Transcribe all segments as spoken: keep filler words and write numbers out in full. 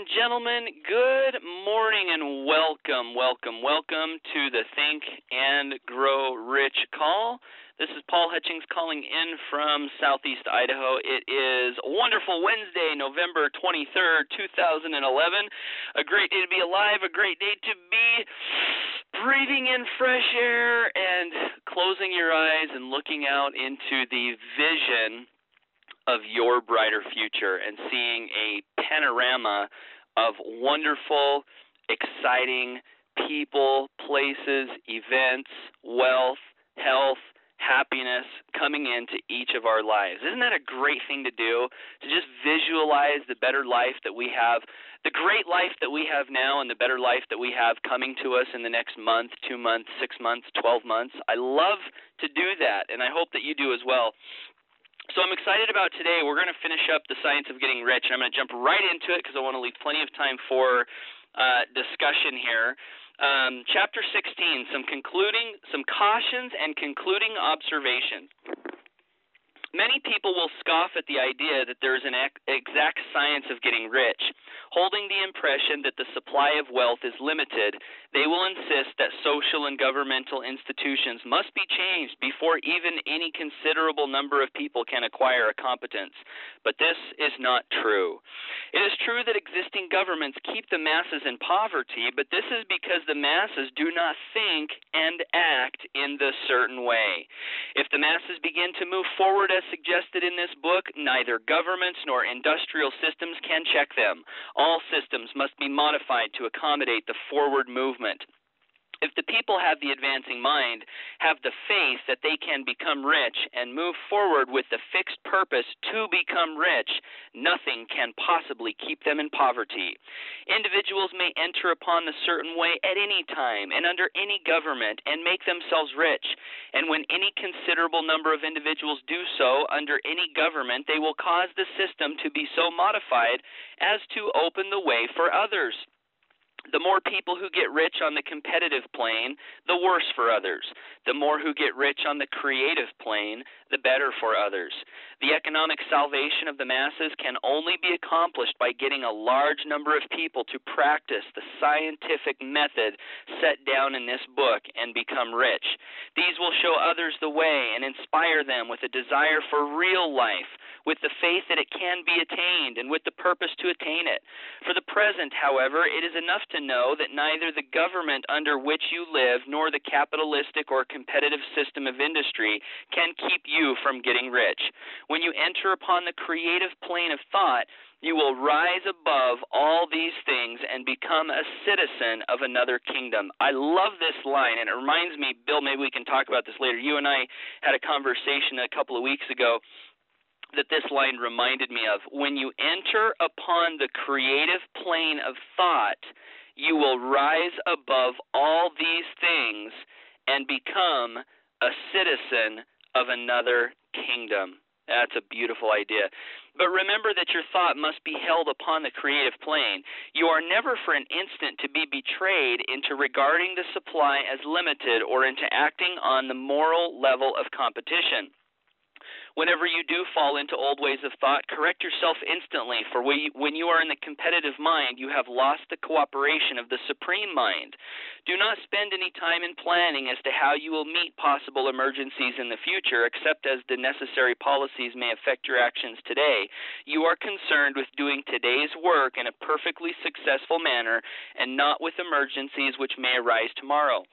and gentlemen, good morning and welcome, welcome, welcome to the Think and Grow Rich call. This is Paul Hutchings calling in from Southeast Idaho. It is a wonderful Wednesday, November twenty-third, two thousand eleven. A great day to be alive, a great day to be breathing in fresh air and closing your eyes and looking out into the vision of your brighter future and seeing a panorama of wonderful, exciting people, places, events, wealth, health, happiness coming into each of our lives. Isn't that a great thing to do? To just visualize the better life that we have, the great life that we have now and the better life that we have coming to us in the next month, two months, six months, twelve months. I love to do that, and I hope that you do as well. So I'm excited about today. We're going to finish up the science of getting rich, and I'm going to jump right into it because I want to leave plenty of time for uh, discussion here. Um, chapter sixteen, some concluding, some cautions and concluding observations. Many people will scoff at the idea that there is an exact science of getting rich. Holding the impression that the supply of wealth is limited, they will insist that social and governmental institutions must be changed before even any considerable number of people can acquire a competence. But this is not true. It is true that existing governments keep the masses in poverty, but this is because the masses do not think and act in the certain way. If the masses begin to move forward as suggested in this book, neither governments nor industrial systems can check them. All systems must be modified to accommodate the forward movement. If the people have the advancing mind, have the faith that they can become rich, and move forward with the fixed purpose to become rich, nothing can possibly keep them in poverty. Individuals may enter upon the certain way at any time and under any government and make themselves rich. And when any considerable number of individuals do so under any government, they will cause the system to be so modified as to open the way for others. The more people who get rich on the competitive plane, the worse for others. The more who get rich on the creative plane, the better for others. The economic salvation of the masses can only be accomplished by getting a large number of people to practice the scientific method set down in this book and become rich. These will show others the way and inspire them with a desire for real life, with the faith that it can be attained and with the purpose to attain it. For the present, however, it is enough to to know that neither the government under which you live nor the capitalistic or competitive system of industry can keep you from getting rich. When you enter upon the creative plane of thought, you will rise above all these things and become a citizen of another kingdom. I love this line, and it reminds me, Bill, maybe we can talk about this later. You and I had a conversation a couple of weeks ago that this line reminded me of. When you enter upon the creative plane of thought, you will rise above all these things and become a citizen of another kingdom. That's a beautiful idea. But remember that your thought must be held upon the creative plane. You are never for an instant to be betrayed into regarding the supply as limited or into acting on the moral level of competition. Whenever you do fall into old ways of thought, correct yourself instantly, for when you are in the competitive mind, you have lost the cooperation of the supreme mind. Do not spend any time in planning as to how you will meet possible emergencies in the future, except as the necessary policies may affect your actions today. You are concerned with doing today's work in a perfectly successful manner and not with emergencies which may arise tomorrow.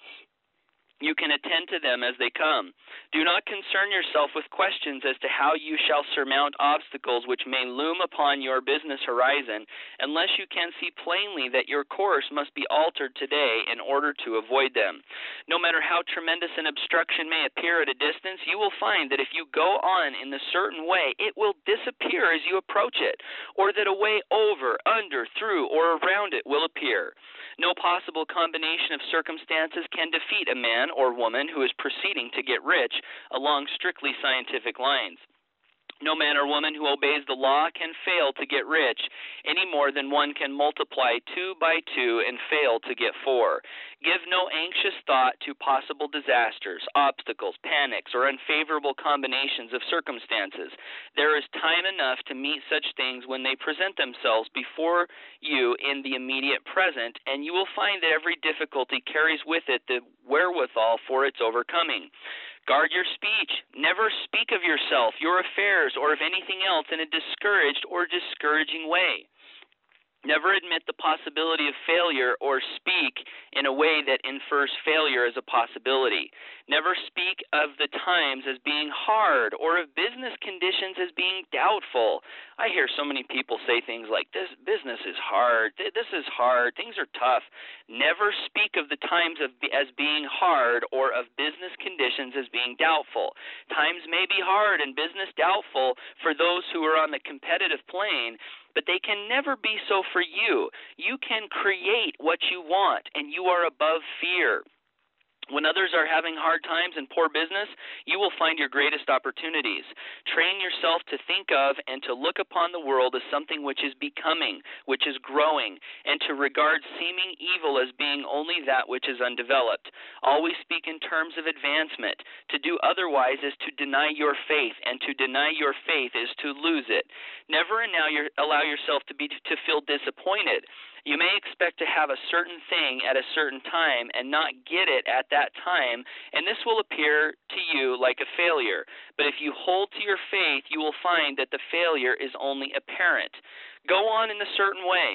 You can attend to them as they come. Do not concern yourself with questions as to how you shall surmount obstacles which may loom upon your business horizon, unless you can see plainly that your course must be altered today in order to avoid them. No matter how tremendous an obstruction may appear at a distance, you will find that if you go on in the certain way, it will disappear as you approach it, or that a way over, under, through, or around it will appear. No possible combination of circumstances can defeat a man or woman who is proceeding to get rich along strictly scientific lines. No man or woman who obeys the law can fail to get rich, any more than one can multiply two by two and fail to get four. Give no anxious thought to possible disasters, obstacles, panics, or unfavorable combinations of circumstances. There is time enough to meet such things when they present themselves before you in the immediate present, and you will find that every difficulty carries with it the wherewithal for its overcoming. Guard your speech. Never speak of yourself, your affairs, or of anything else in a discouraged or discouraging way. Never admit the possibility of failure or speak in a way that infers failure as a possibility. Never speak of the times as being hard or of business conditions as being doubtful. I hear so many people say things like, this business is hard, this is hard, things are tough. Never speak of the times of, as being hard or of business conditions as being doubtful. Times may be hard and business doubtful for those who are on the competitive plane, but they can never be so for you. You can create what you want, and you are above fear. When others are having hard times and poor business, you will find your greatest opportunities. Train yourself to think of and to look upon the world as something which is becoming, which is growing, and to regard seeming evil as being only that which is undeveloped. Always speak in terms of advancement. To do otherwise is to deny your faith, and to deny your faith is to lose it. Never allow yourself to be to feel disappointed. You may expect to have a certain thing at a certain time and not get it at that time, and this will appear to you like a failure. But if you hold to your faith, you will find that the failure is only apparent. Go on in a certain way.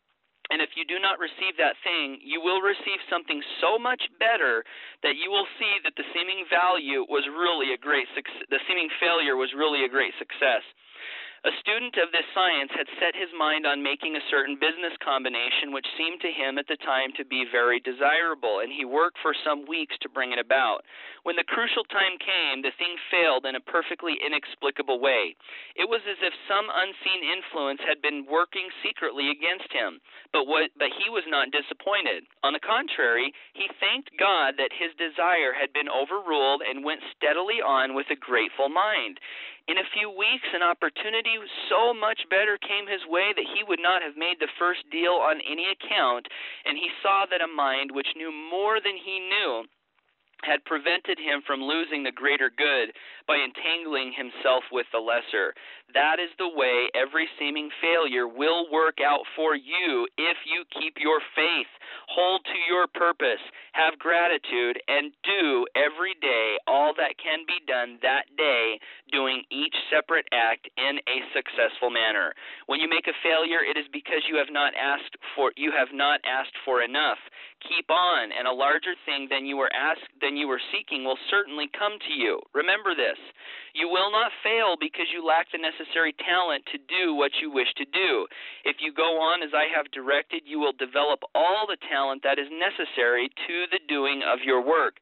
And if you do not receive that thing, you will receive something so much better that you will see that the seeming value was really a great success, the seeming failure was really a great success. A student of this science had set his mind on making a certain business combination which seemed to him at the time to be very desirable, and he worked for some weeks to bring it about. When the crucial time came, the thing failed in a perfectly inexplicable way. It was as if some unseen influence had been working secretly against him, but what, but he was not disappointed. On the contrary, he thanked God that his desire had been overruled and went steadily on with a grateful mind. In a few weeks, an opportunity so much better came his way that he would not have made the first deal on any account, and he saw that a mind which knew more than he knew had prevented him from losing the greater good by entangling himself with the lesser. That is the way every seeming failure will work out for you if you keep your faith, hold to your purpose, have gratitude, and do every day all that can be done that day, doing each separate act in a successful manner. When you make a failure, it is because you have not asked for you have not asked for enough. Keep on, and a larger thing than you were asked than you were seeking will certainly come to you. Remember this. You will not fail because you lack the necessary talent to do what you wish to do. If you go on as I have directed, you will develop all the talent that is necessary to the doing of your work.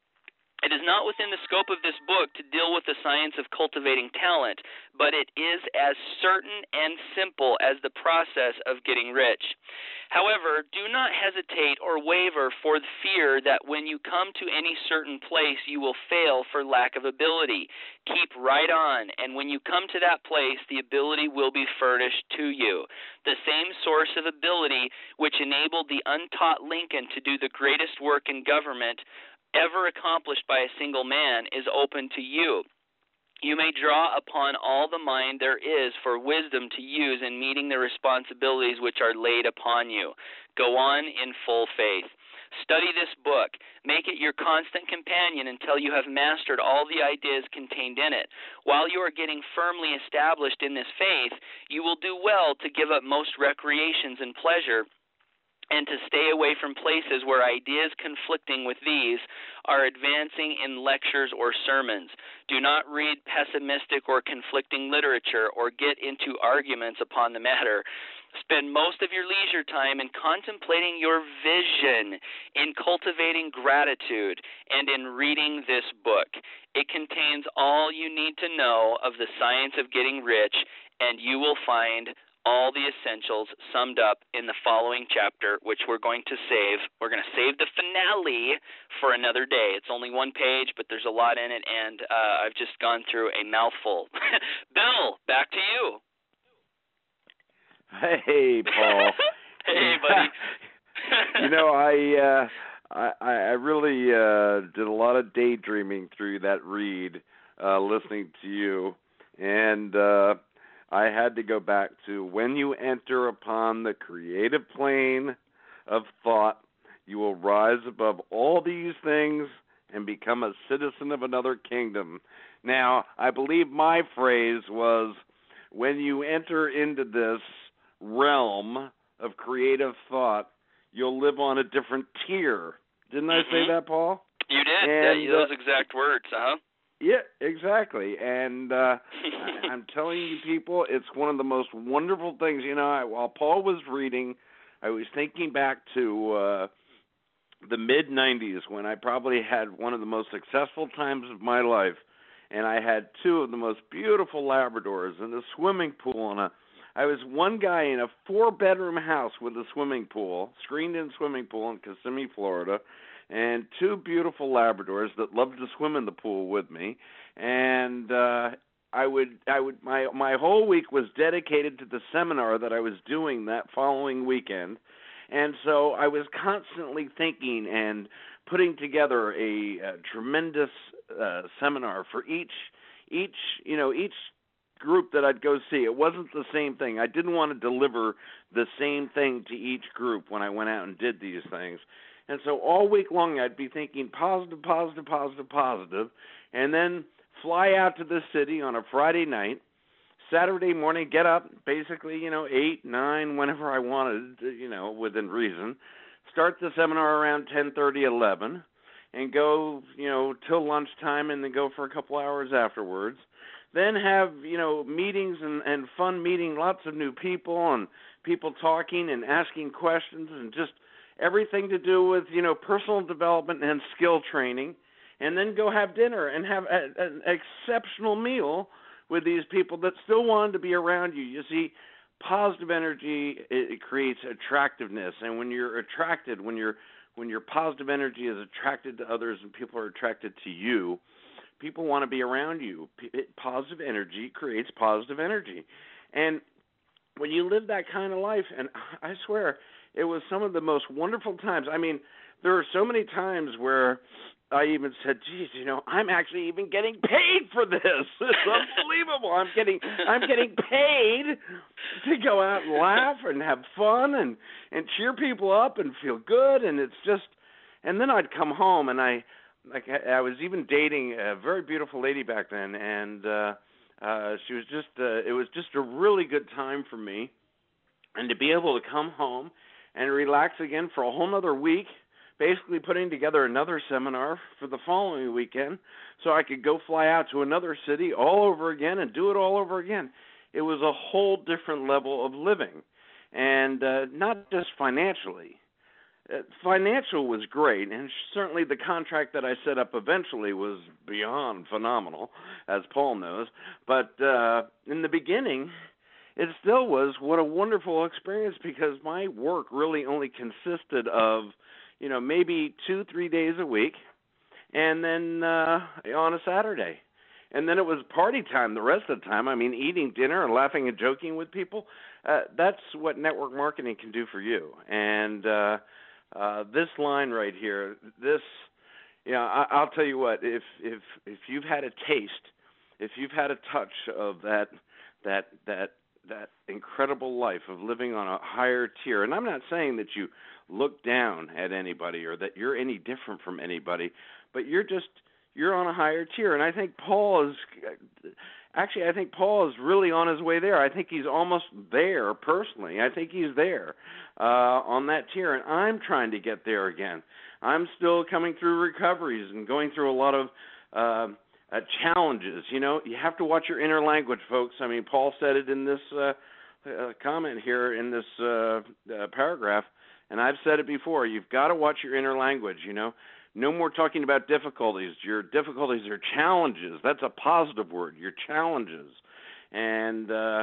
It is not within the scope of this book to deal with the science of cultivating talent, but it is as certain and simple as the process of getting rich. However, do not hesitate or waver for the fear that when you come to any certain place you will fail for lack of ability. Keep right on, and when you come to that place, the ability will be furnished to you. The same source of ability which enabled the untaught Lincoln to do the greatest work in government ever accomplished by a single man is open to you. You may draw upon all the mind there is for wisdom to use in meeting the responsibilities which are laid upon you. Go on in full faith. Study this book. Make it your constant companion until you have mastered all the ideas contained in it. While you are getting firmly established in this faith, you will do well to give up most recreations and pleasure, and to stay away from places where ideas conflicting with these are advancing in lectures or sermons. Do not read pessimistic or conflicting literature or get into arguments upon the matter. Spend most of your leisure time in contemplating your vision, in cultivating gratitude, and in reading this book. It contains all you need to know of the science of getting rich, and you will find all the essentials summed up in the following chapter, which we're going to save. We're going to save the finale for another day. It's only one page, but there's a lot in it, and uh, I've just gone through a mouthful. Bill, back to you. Hey, Paul. Hey, buddy. You know, I, uh, I I really uh, did a lot of daydreaming through that read, uh, listening to you, and uh, I had to go back to when you enter upon the creative plane of thought, you will rise above all these things and become a citizen of another kingdom. Now, I believe my phrase was, when you enter into this realm of creative thought, you'll live on a different tier. Didn't I mm-hmm. say that, Paul? You did. And, yeah, those uh, exact words, huh? Yeah, exactly. And uh, I'm telling you, people, it's one of the most wonderful things. You know, I, while Paul was reading, I was thinking back to uh, the mid nineties when I probably had one of the most successful times of my life. And I had two of the most beautiful Labradors and a swimming pool. And a, I was one guy in a four-bedroom house with a swimming pool, screened-in swimming pool in Kissimmee, Florida, and two beautiful Labradors that loved to swim in the pool with me. And uh, I would, I would, my my whole week was dedicated to the seminar that I was doing that following weekend. And so I was constantly thinking and putting together a, a tremendous uh, seminar for each, each, you know, each group that I'd go see. It wasn't the same thing. I didn't want to deliver the same thing to each group when I went out and did these things. And so all week long I'd be thinking positive, positive, positive, positive, and then fly out to the city on a Friday night, Saturday morning, get up, basically, you know, eight, nine, whenever I wanted, you know, within reason, start the seminar around ten thirty, eleven, and go, you know, till lunchtime and then go for a couple hours afterwards. Then have, you know, meetings and, and fun meeting lots of new people and people talking and asking questions and just everything to do with, you know, personal development and skill training, and then go have dinner and have a, an exceptional meal with these people that still wanted to be around you. You see, positive energy, it, it creates attractiveness, and when you're attracted, when you're when your positive energy is attracted to others and people are attracted to you, people want to be around you. P- positive energy creates positive energy. And when you live that kind of life, and I swear, it was some of the most wonderful times. I mean, there are so many times where I even said, geez, you know, I'm actually even getting paid for this. It's unbelievable. I'm getting I'm getting paid to go out and laugh and have fun and, and cheer people up and feel good. And it's just, and then I'd come home and I, like I was even dating a very beautiful lady back then. And uh, uh, she was just, uh, it was just a really good time for me. And to be able to come home and relax again for a whole nother week, basically putting together another seminar for the following weekend so I could go fly out to another city all over again and do it all over again. It was a whole different level of living, and uh, not just financially. Uh, financial was great, and certainly the contract that I set up eventually was beyond phenomenal, as Paul knows. But uh, in the beginning, it still was what a wonderful experience, because my work really only consisted of, you know, maybe two, three days a week, and then uh, on a Saturday. And then it was party time the rest of the time. I mean, eating dinner and laughing and joking with people. Uh, that's what network marketing can do for you. And uh, uh, this line right here, this, you know, I, I'll tell you what, if if if you've had a taste, if you've had a touch of that that that that incredible life of living on a higher tier, and I'm not saying that you look down at anybody or that you're any different from anybody, but you're just, you're on a higher tier. And I think Paul is, actually, I think Paul is really on his way there. I think he's almost there personally. I think he's there uh, on that tier, and I'm trying to get there again. I'm still coming through recoveries and going through a lot of uh, uh, challenges. You know, you have to watch your inner language, folks. I mean, Paul said it in this uh, uh, comment here in this uh, uh, paragraph. And I've said it before, you've got to watch your inner language, you know. No more talking about difficulties. Your difficulties are challenges. That's a positive word, your challenges. And, uh,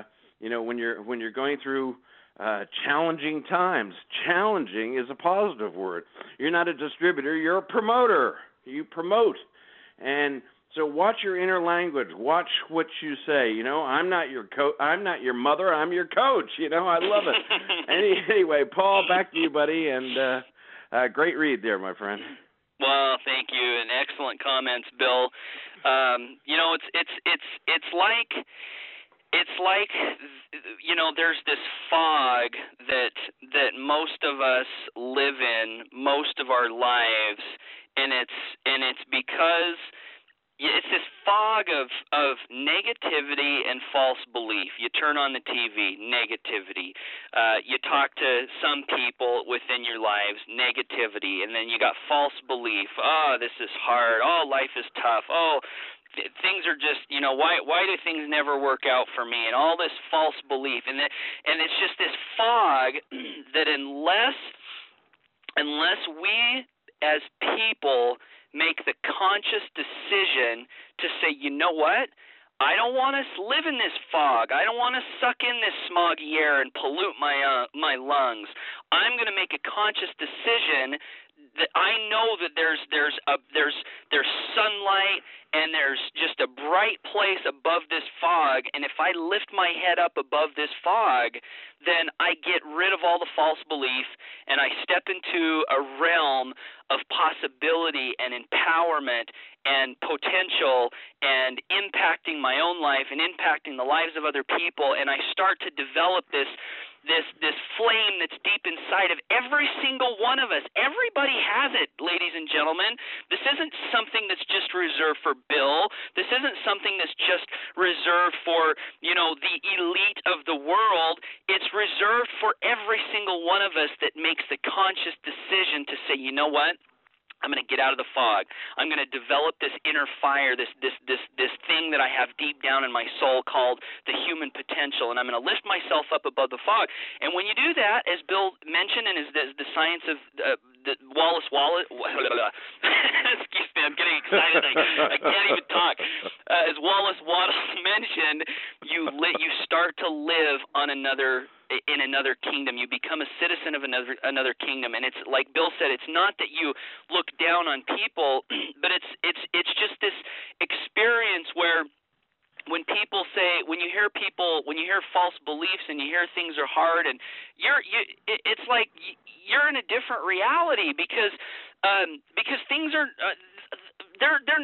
you know, when you're when you're going through uh, challenging times, challenging is a positive word. You're not a distributor, you're a promoter. You promote. And so watch your inner language. Watch what you say. You know, I'm not your co- I'm not your mother. I'm your coach. You know, I love it. Any, anyway, Paul, back to you, buddy. And uh, uh, great read there, my friend. Well, thank you, and excellent comments, Bill. Um, you know, it's it's it's it's like it's like you know, there's this fog that that most of us live in most of our lives, and it's and it's because it's this fog of, of negativity and false belief. You turn on the T V, negativity. Uh, you talk to some people within your lives, negativity. And then you got false belief. Oh, this is hard. Oh, life is tough. Oh, th- things are just, you know, why why do things never work out for me? And all this false belief. And, that, and it's just this fog that unless unless we as people make the conscious decision to say, you know what, I don't want to live in this fog. I don't want to suck in this smoggy air and pollute my uh, my lungs. I'm going to make a conscious decision that I know that there's there's a there's there's sunlight and there's just a bright place above this fog, and if I lift my head up above this fog, then I get rid of all the false belief and I step into a realm of possibility and empowerment and potential and impacting my own life and impacting the lives of other people, and I start to develop this this this flame that's deep inside of every single one of us. Everybody has it, ladies and gentlemen. This isn't something that's just reserved for Bill. This isn't something that's just reserved for, you know, the elite of the world. It's reserved for every single one of us that makes the conscious decision to say, you know what? I'm going to get out of the fog. I'm going to develop this inner fire, this this this this thing that I have deep down in my soul called the human potential, and I'm going to lift myself up above the fog. And when you do that, as Bill mentioned, and as the, the science of uh, the Wallace Wallace, excuse me, I'm getting excited. I, I can't even talk. Uh, as Wallace Wallace mentioned, you li- you start to live on another. in another kingdom. You become a citizen of another another kingdom, and it's like Bill said, it's not that you look down on people, but it's it's it's just this experience where when people say, when you hear people, when you hear false beliefs and you hear things are hard, and you're you it's like you're in a different reality because um because things are uh, they're they're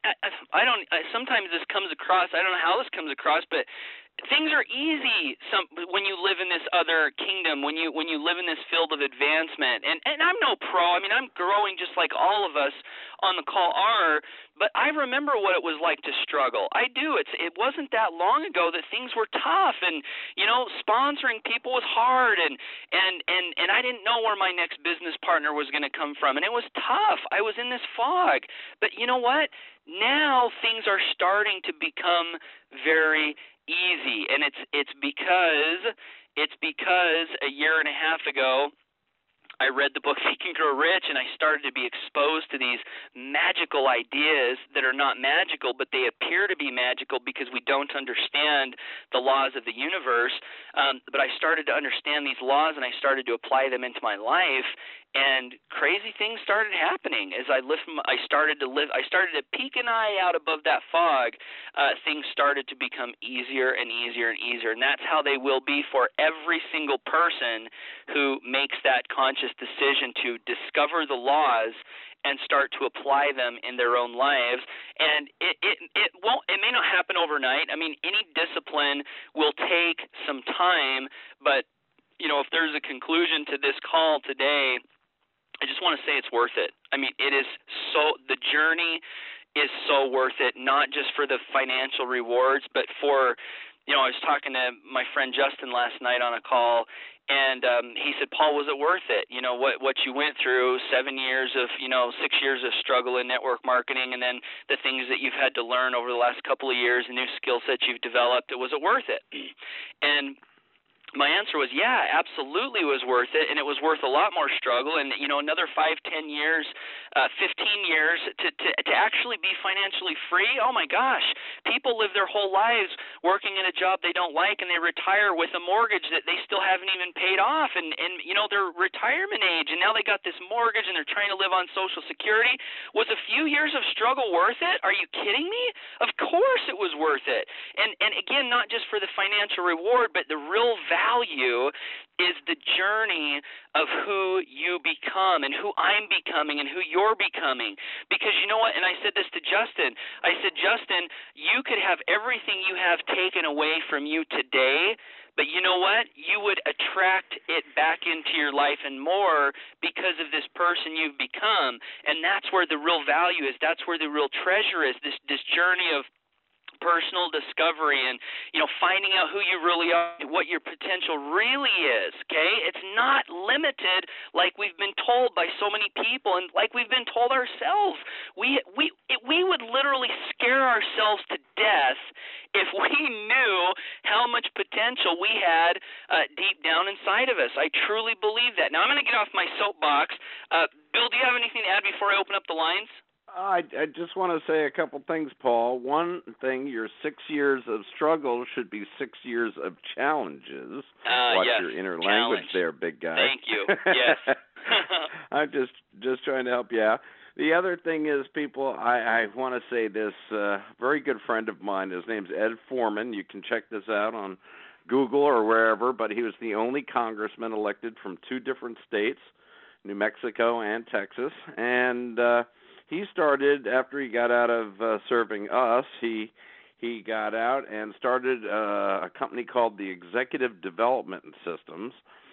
I don't sometimes this comes across, I don't know how this comes across, but things are easy some when you live in this other kingdom, when you when you live in this field of advancement. And and I'm no pro. I mean, I'm growing just like all of us on the call are, but I remember what it was like to struggle. I do. It's it wasn't that long ago that things were tough, and you know, sponsoring people was hard, and and and and I didn't know where my next business partner was going to come from, and it was tough. I was in this fog. But you know what? Now things are starting to become very easy, and it's it's because it's because a year and a half ago I read the book Think and Grow Rich, and I started to be exposed to these magical ideas that are not magical, but they appear to be magical because we don't understand the laws of the universe. Um, but I started to understand these laws, and I started to apply them into my life, and crazy things started happening as I lift. My, I started to live. I started to peek an eye out above that fog. Uh, things started to become easier and easier and easier, and that's how they will be for every single person who makes that conscious decision to discover the laws and start to apply them in their own lives. And it, it it won't it may not happen overnight. I mean, any discipline will take some time, but you know, if there's a conclusion to this call today, I just want to say it's worth it. I mean, it is so the journey is so worth it, not just for the financial rewards, but for, you know, I was talking to my friend Justin last night on a call, and um, he said, Paul, was it worth it? You know, what what you went through, seven years of, you know, six years of struggle in network marketing, and then the things that you've had to learn over the last couple of years, the new skill sets you've developed, was it worth it? And My answer was, yeah, absolutely was worth it, and it was worth a lot more struggle. And, you know, another five, ten years, uh, fifteen years to, to, to actually be financially free, oh, my gosh. People live their whole lives working in a job they don't like, and they retire with a mortgage that they still haven't even paid off. And, and you know, they're retirement age, and now they got this mortgage, and they're trying to live on Social Security. Was a few years of struggle worth it? Are you kidding me? Of course it was worth it. And, and again, not just for the financial reward, but the real value is the journey of who you become and who I'm becoming and who you're becoming. Because you know what, and I said this to Justin, I said, Justin, you could have everything you have taken away from you today, but you know what? You would attract it back into your life and more because of this person you've become. And that's where the real value is. That's where the real treasure is, this this journey of personal discovery and, you know, finding out who you really are, what your potential really is, okay? It's not limited like we've been told by so many people and like we've been told ourselves. We we it, we would literally scare ourselves to death if we knew how much potential we had uh, deep down inside of us. I truly believe that. Now, I'm going to get off my soapbox. Uh, Bill, do you have anything to add before I open up the lines? I, I just want to say a couple things, Paul. One thing, your six years of struggle should be six years of challenges. Uh, Watch yes, your inner challenge. language there, big guy. Thank you. Yes. I'm just just trying to help you out. The other thing is, people, I, I want to say this. Uh, very good friend of mine, his name's Ed Foreman. You can check this out on Google or wherever, but he was the only congressman elected from two different states, New Mexico and Texas, and uh, he started, after he got out of uh, serving us, he he got out and started uh, a company called the Executive Development Systems,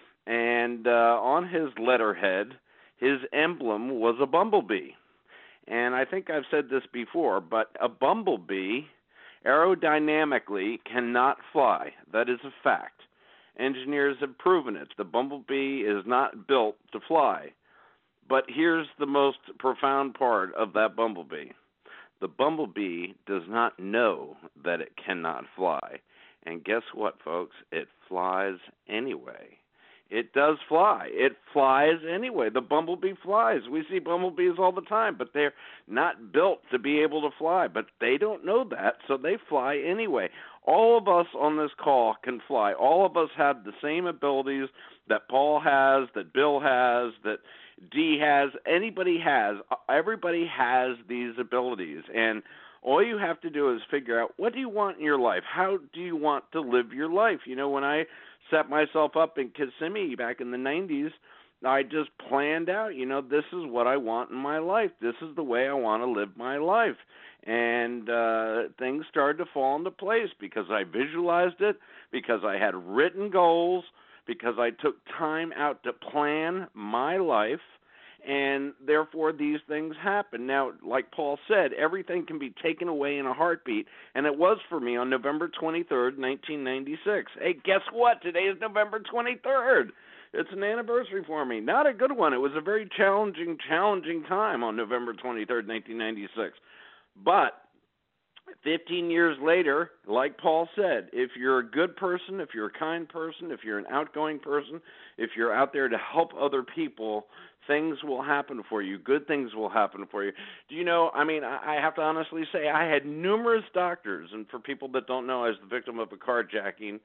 and uh, on his letterhead, his emblem was a bumblebee. And I think I've said this before, but a bumblebee aerodynamically cannot fly. That is a fact. Engineers have proven it. The bumblebee is not built to fly. But here's the most profound part of that bumblebee. The bumblebee does not know that it cannot fly. And guess what, folks? It flies anyway. It does fly. It flies anyway. The bumblebee flies. We see bumblebees all the time, but they're not built to be able to fly. But they don't know that, so they fly anyway. All of us on this call can fly. All of us have the same abilities that Paul has, that Bill has, that Dee has, anybody has. Everybody has these abilities. And all you have to do is figure out, what do you want in your life? How do you want to live your life? You know, when I set myself up in Kissimmee back in the nineties, I just planned out, you know, this is what I want in my life. This is the way I want to live my life. And uh, things started to fall into place because I visualized it, because I had written goals, because I took time out to plan my life, and therefore these things happen. Now, like Paul said, everything can be taken away in a heartbeat, and it was for me on November twenty-third, nineteen ninety-six. Hey, guess what? Today is November twenty-third. It's an anniversary for me. Not a good one. It was a very challenging, challenging time on November twenty-third, nineteen ninety-six. But fifteen years later, like Paul said, if you're a good person, if you're a kind person, if you're an outgoing person, if you're out there to help other people, things will happen for you. Good things will happen for you. Do you know, I mean, I have to honestly say I had numerous doctors, and for people that don't know, I was the victim of a carjacking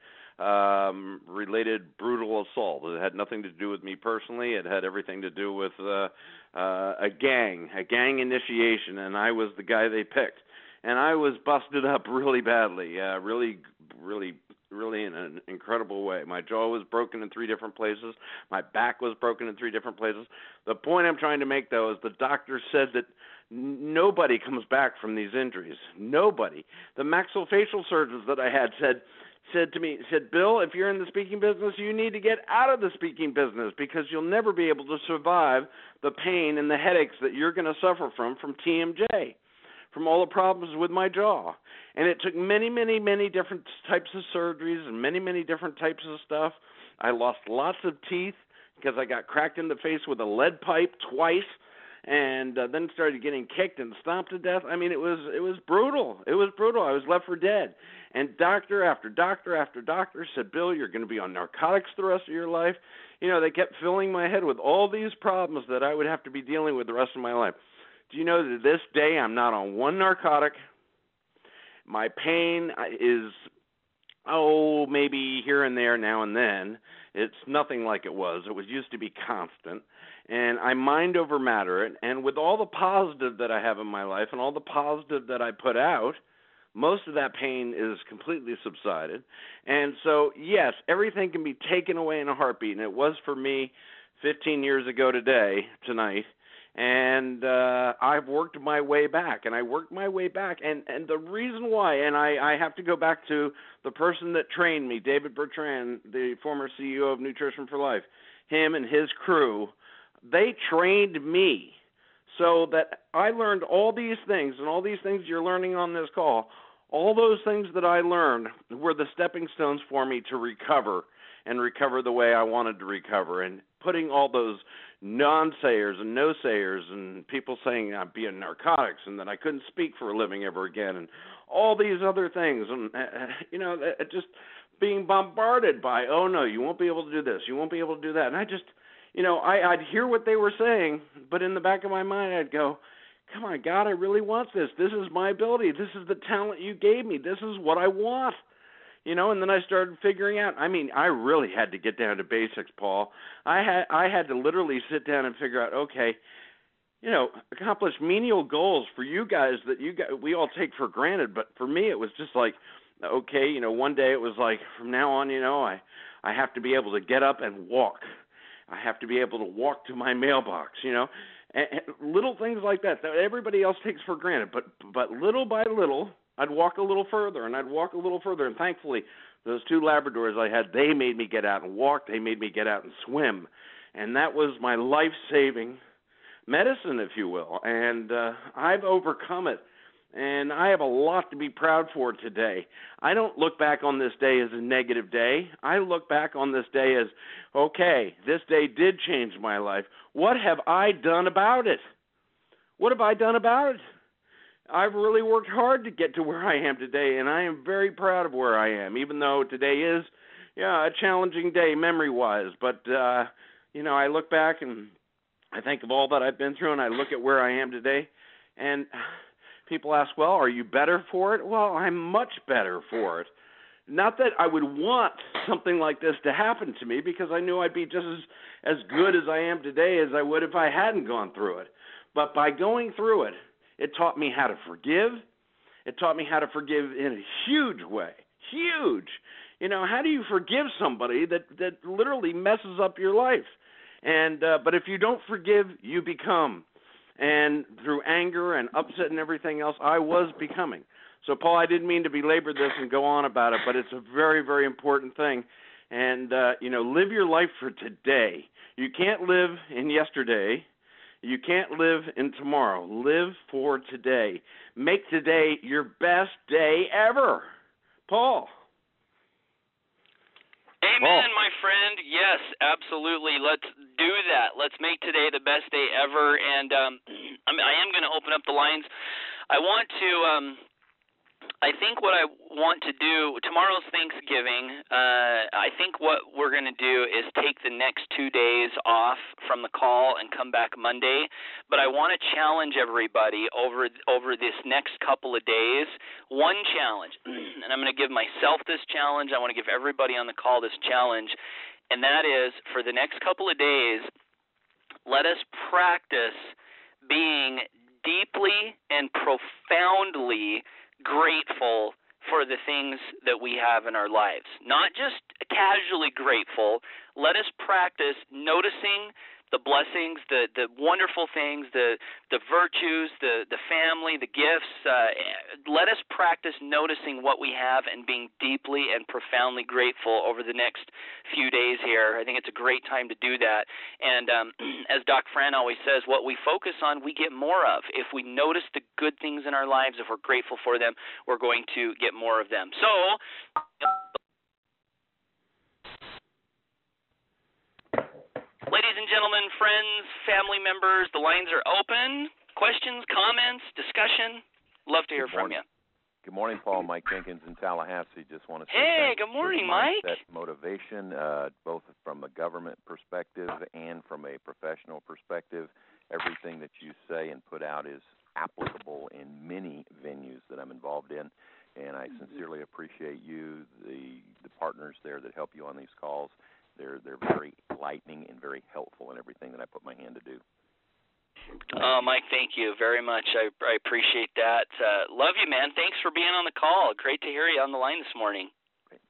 um, related brutal assault. It had nothing to do with me personally. It had everything to do with uh, uh, a gang, a gang initiation, and I was the guy they picked. And I was busted up really badly, uh, really, really, really in an incredible way. My jaw was broken in three different places. My back was broken in three different places. The point I'm trying to make, though, is the doctor said that n- nobody comes back from these injuries. Nobody. The maxillofacial surgeons that I had said said to me, said, Bill, if you're in the speaking business, you need to get out of the speaking business because you'll never be able to survive the pain and the headaches that you're going to suffer from from T M J. From all the problems with my jaw. And it took many, many, many different types of surgeries and many, many different types of stuff. I lost lots of teeth because I got cracked in the face with a lead pipe twice. and uh, then started getting kicked and stomped to death. I mean, it was it was brutal. It was brutal. I was left for dead. And doctor after doctor after doctor said, Bill, you're going to be on narcotics the rest of your life. You know, they kept filling my head with all these problems that I would have to be dealing with the rest of my life. Do you know that this day I'm not on one narcotic? My pain is, oh, maybe here and there now and then. It's nothing like it was. It was used to be constant. And I mind over matter it. And with all the positive that I have in my life and all the positive that I put out, most of that pain is completely subsided. And so, yes, everything can be taken away in a heartbeat. And it was for me fifteen years ago today, tonight. And uh, I've worked my way back, and I worked my way back. And, and the reason why, and I, I have to go back to the person that trained me, David Bertrand, the former C E O of Nutrition for Life, him and his crew, they trained me so that I learned all these things, and all these things you're learning on this call, all those things that I learned were the stepping stones for me to recover and recover the way I wanted to recover. And putting all those non-sayers and no-sayers and people saying I'd be in narcotics and that I couldn't speak for a living ever again and all these other things. And, uh, you know, uh, just being bombarded by, oh, no, you won't be able to do this. You won't be able to do that. And I just, you know, I, I'd hear what they were saying, but in the back of my mind I'd go, come on, God, I really want this. This is my ability. This is the talent you gave me. This is what I want. You know, and then I started figuring out, I mean, I really had to get down to basics, Paul. I had I had to literally sit down and figure out, okay, you know, accomplish menial goals for you guys that you guys, we all take for granted. But for me, it was just like, okay, you know, one day it was like, from now on, you know, I, I have to be able to get up and walk. I have to be able to walk to my mailbox, you know, and, and little things like that that everybody else takes for granted. But but little by little, I'd walk a little further, and I'd walk a little further. And thankfully, those two Labradors I had, they made me get out and walk. They made me get out and swim. And that was my life-saving medicine, if you will. And uh, I've overcome it. And I have a lot to be proud for today. I don't look back on this day as a negative day. I look back on this day as, okay, this day did change my life. What have I done about it? What have I done about it? I've really worked hard to get to where I am today, and I am very proud of where I am, even though today is, yeah, a challenging day memory-wise. But, uh, you know, I look back and I think of all that I've been through, and I look at where I am today, and people ask, well, are you better for it? Well, I'm much better for it. Not that I would want something like this to happen to me, because I knew I'd be just as, as good as I am today as I would if I hadn't gone through it. But by going through it, it taught me how to forgive. It taught me how to forgive in a huge way, huge. You know, how do you forgive somebody that, that literally messes up your life? And uh, but if you don't forgive, you become. And through anger and upset and everything else, I was becoming. So, Paul, I didn't mean to belabor this and go on about it, but it's a very, very important thing. And, uh, you know, live your life for today. You can't live in yesterday. You can't live in tomorrow. Live for today. Make today your best day ever. Paul. Amen, Paul. My friend. Yes, absolutely. Let's do that. Let's make today the best day ever. And um, I, mean, I am going to open up the lines. I want to um, – I think what I want to do – tomorrow's Thanksgiving. Uh, I think what we're going to do is take the next two days off from the call and come back Monday. But I want to challenge everybody over over this next couple of days. One challenge, and I'm going to give myself this challenge. I want to give everybody on the call this challenge, and that is for the next couple of days, let us practice being deeply and profoundly grateful for the things that we have in our lives. Not just casually grateful. Let us practice noticing the blessings, the, the wonderful things, the the virtues, the, the family, the gifts. Uh, let us practice noticing what we have and being deeply and profoundly grateful over the next few days here. I think it's a great time to do that. And um, as Doc Fran always says, what we focus on, we get more of. If we notice the good things in our lives, if we're grateful for them, we're going to get more of them. So, ladies and gentlemen, friends, family members, the lines are open. Questions, comments, discussion? Love to hear from you. Good morning, Paul. Mike Jenkins in Tallahassee. Just want to say hey, thanks good morning, for Mike. Mindset motivation, uh, both from a government perspective and from a professional perspective. Everything that you say and put out is applicable in many venues that I'm involved in, and I sincerely appreciate you, the the partners there that help you on these calls. They're they're very enlightening and very helpful in everything that I put my hand to do. Oh, Mike, thank you very much. I, I appreciate that. Uh, love you, man. Thanks for being on the call. Great to hear you on the line this morning. Great.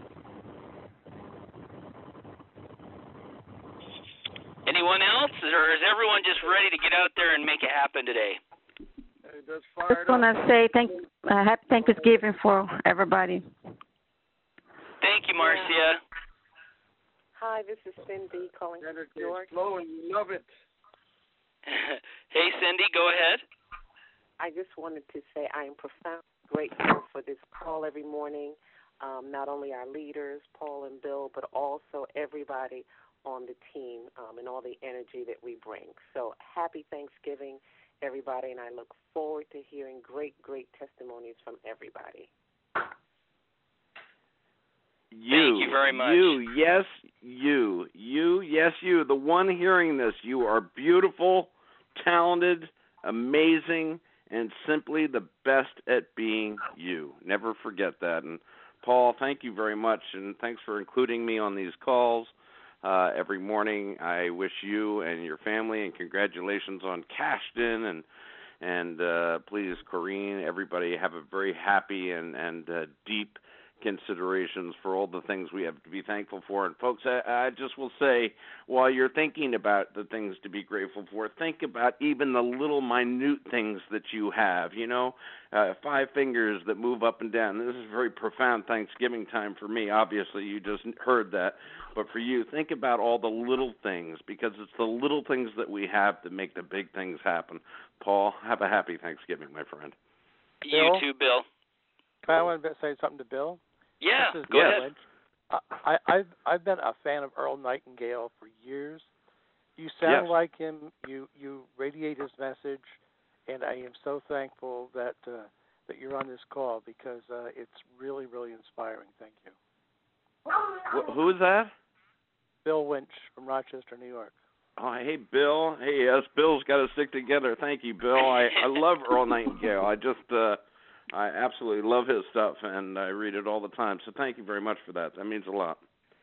Anyone else, or is everyone just ready to get out there and make it happen today? I just want to say thank, uh, happy Thanksgiving for everybody. Thank you, Marcia. Hi, this is Cindy calling from New York. Slow and you love it. Hey, Cindy, go ahead. I just wanted to say I am profoundly grateful for this call every morning, um, not only our leaders, Paul and Bill, but also everybody on the team um, and all the energy that we bring. So happy Thanksgiving, everybody, and I look forward to hearing great, great testimonies from everybody. You, Thank you very much. You, yes, you. You, yes, you. The one hearing this, you are beautiful, talented, amazing, and simply the best at being you. Never forget that. And, Paul, thank you very much, and thanks for including me on these calls uh, every morning. I wish you and your family, and congratulations on Cashton, and and uh, please, Corrine, everybody, have a very happy and, and uh, deep considerations for all the things we have to be thankful for. And folks, I, I just will say, while you're thinking about the things to be grateful for, think about even the little minute things that you have, you know, uh, five fingers that move up and down. This is very profound Thanksgiving time for me. Obviously, you just heard that. But for you, think about all the little things, because it's the little things that we have that make the big things happen. Paul, have a happy Thanksgiving, my friend. You Bill? too, Bill. I want to say something to Bill. Yeah, This is go yes. ahead. I, I've I've been a fan of Earl Nightingale for years. You sound Yes. like him. You you radiate his message, and I am so thankful that uh, that you're on this call, because uh, it's really really inspiring. Thank you. Wh- who is that? Bill Winch from Rochester, New York. Oh, hey, Bill. Hey, us Bill's got to stick together. Thank you, Bill. I, I love Earl Nightingale. I just, uh, I absolutely love his stuff, and I read it all the time. So thank you very much for that. That means a lot.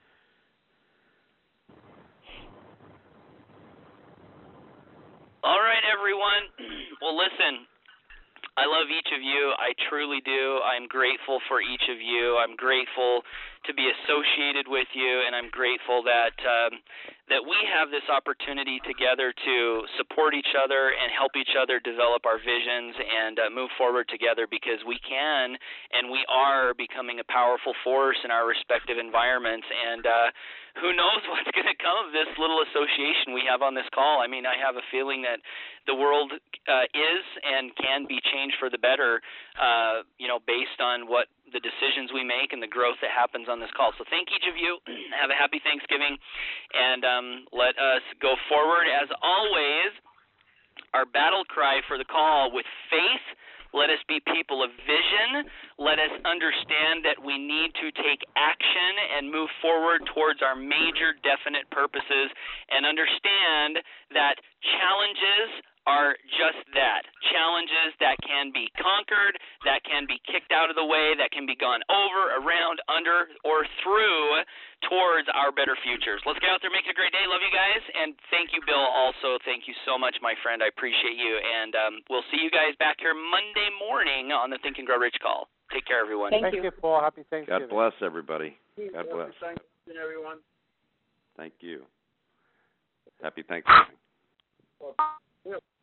All right, everyone. Well, listen, I love each of you. I truly do. I'm grateful for each of you. I'm grateful to be associated with you, and I'm grateful that um, that we have this opportunity together to support each other and help each other develop our visions and uh, move forward together, because we can and we are becoming a powerful force in our respective environments. And uh, who knows what's going to come of this little association we have on this call. I mean, I have a feeling that the world uh, is and can be changed for the better, uh, you know, based on what the decisions we make and the growth that happens on this call. So thank each of you. Have a happy Thanksgiving, and um, let us go forward. As always, our battle cry for the call: with faith, let us be people of vision. Let us understand that we need to take action and move forward towards our major definite purposes, and understand that challenges are just that, challenges that can be conquered, that can be kicked out of the way, that can be gone over, around, under, or through towards our better futures. Let's get out there, make it a great day. Love you guys, and thank you, Bill, also. Thank you so much, my friend. I appreciate you, and um, we'll see you guys back here Monday morning on the Think and Grow Rich call. Take care, everyone. Thank Thank you. you, Paul. Happy Thanksgiving. God bless everybody. God bless. Happy Thanksgiving, everyone. Thank you. Happy Thanksgiving. Well,